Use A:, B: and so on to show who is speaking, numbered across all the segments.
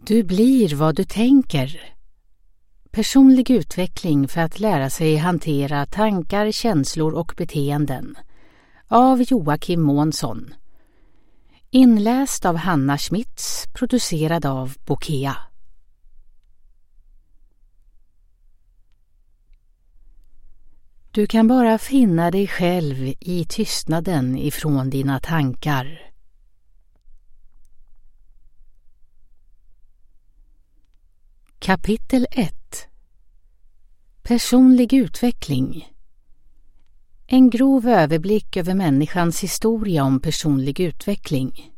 A: Du blir vad du tänker. Personlig utveckling för att lära sig hantera tankar, känslor och beteenden. Av Joakim Månsson. Inläst av Hanna Schmitz, producerad av Bokea. Du kan bara finna dig själv i tystnaden ifrån dina tankar. Kapitel 1. Personlig utveckling. En grov överblick över människans historia om personlig utveckling.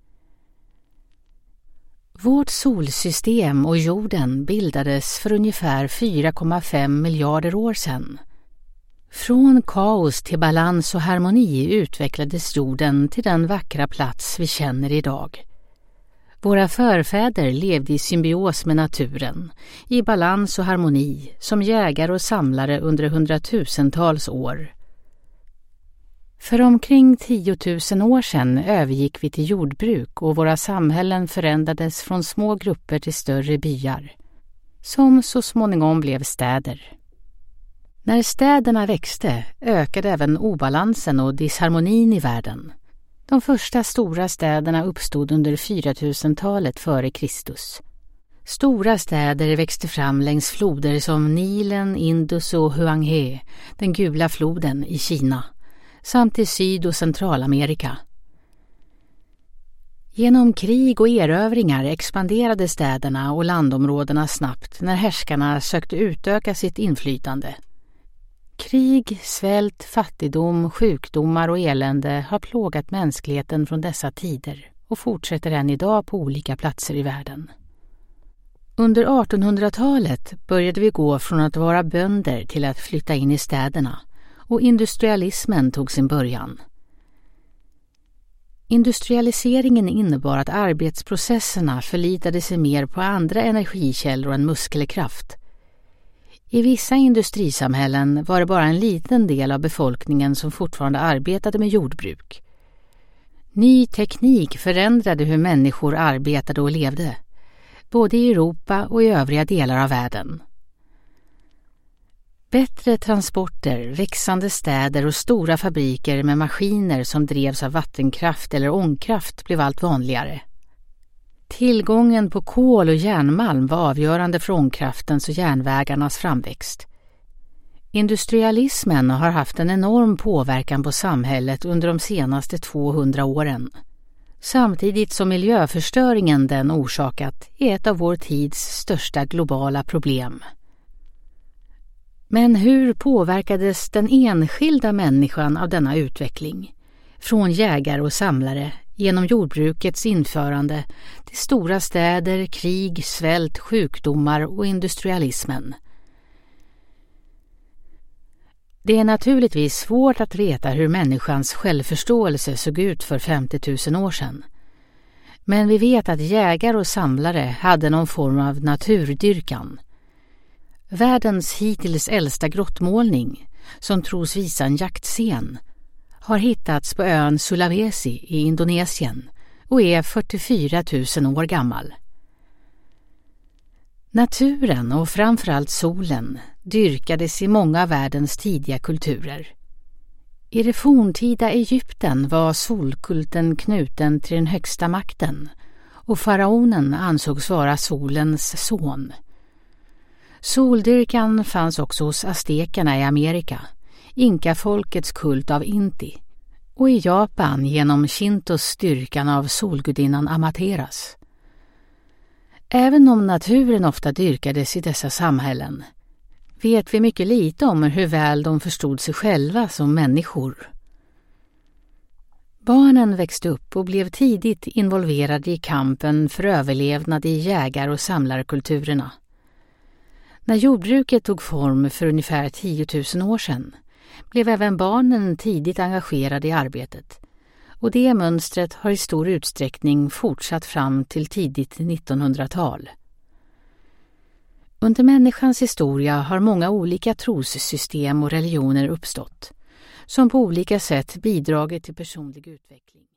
A: Vårt solsystem och jorden bildades för ungefär 4,5 miljarder år sedan. Från kaos till balans och harmoni utvecklades jorden till den vackra plats vi känner idag. Våra förfäder levde i symbios med naturen, i balans och harmoni, som jägare och samlare under hundratusentals år. För omkring 10 000 år sedan övergick vi till jordbruk och våra samhällen förändrades från små grupper till större byar, som så småningom blev städer. När städerna växte ökade även obalansen och disharmonin i världen. De första stora städerna uppstod under 4000-talet före Kristus. Stora städer växte fram längs floder som Nilen, Indus och Huanghe, den gula floden i Kina, samt i Syd- och Centralamerika. Genom krig och erövringar expanderade städerna och landområdena snabbt när härskarna sökte utöka sitt inflytande. Krig, svält, fattigdom, sjukdomar och elände har plågat mänskligheten från dessa tider och fortsätter än idag på olika platser i världen. Under 1800-talet började vi gå från att vara bönder till att flytta in i städerna och industrialismen tog sin början. Industrialiseringen innebar att arbetsprocesserna förlitade sig mer på andra energikällor än muskelkraft. I vissa industrisamhällen var det bara en liten del av befolkningen som fortfarande arbetade med jordbruk. Ny teknik förändrade hur människor arbetade och levde, både i Europa och i övriga delar av världen. Bättre transporter, växande städer och stora fabriker med maskiner som drevs av vattenkraft eller ångkraft blev allt vanligare. Tillgången på kol och järnmalm var avgörande för ångkraftens och järnvägarnas framväxt. Industrialismen har haft en enorm påverkan på samhället under de senaste 200 åren. Samtidigt som miljöförstöringen den orsakat är ett av vår tids största globala problem. Men hur påverkades den enskilda människan av denna utveckling? Från jägare och samlare, genom jordbrukets införande, till stora städer, krig, svält, sjukdomar och industrialismen. Det är naturligtvis svårt att veta hur människans självförståelse såg ut för 50 000 år sedan. Men vi vet att jägare och samlare hade någon form av naturdyrkan. Världens hittills äldsta grottmålning, som tros visa en jaktscen, har hittats på ön Sulawesi i Indonesien och är 44 000 år gammal. Naturen och framförallt solen dyrkades i många av världens tidiga kulturer. I det forntida Egypten var solkulten knuten till den högsta makten och faraonen ansågs vara solens son. Soldyrkan fanns också hos aztekerna i Amerika, inkafolkets kult av Inti, och i Japan genom Shintos styrkan av solgudinnan Amaterasu. Även om naturen ofta dyrkades i dessa samhällen, vet vi mycket lite om hur väl de förstod sig själva som människor. Barnen växte upp och blev tidigt involverade i kampen för överlevnad i jägar- och samlarkulturerna. När jordbruket tog form för ungefär 10 000 år sedan blev även barnen tidigt engagerade i arbetet, och det mönstret har i stor utsträckning fortsatt fram till tidigt 1900-tal. Under människans historia har många olika trossystem och religioner uppstått, som på olika sätt bidragit till personlig utveckling.